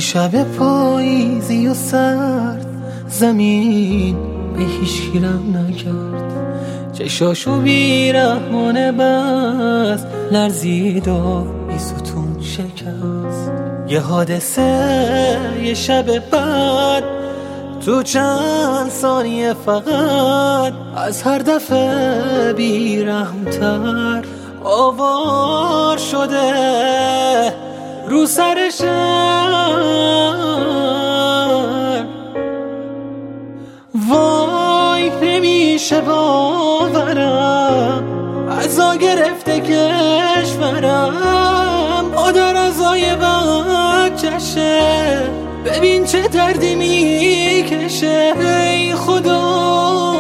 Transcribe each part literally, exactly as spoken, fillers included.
شب پاییزی و سرد زمین به هیچ گیرم نکرد، چشاشو بیرحمانه بست، لرزید و بی ستون شکست. یه حادثه یه شب بعد تو چند ثانیه فقط از هر دفعه بیرحمتر آوار شده رو سر شهر. وای نمیشه باورم، عزا گرفته کشورم، مادر عزای بچشه، ببین چه دردی میکشه. ای خدا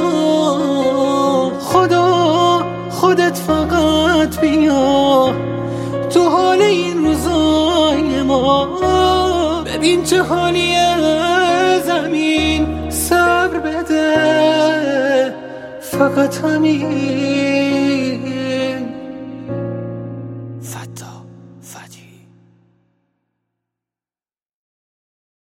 خدا خودت فقط بیا تو حال این روزای ما، ببین چه حالیه زمین، صبر بده فقط همین.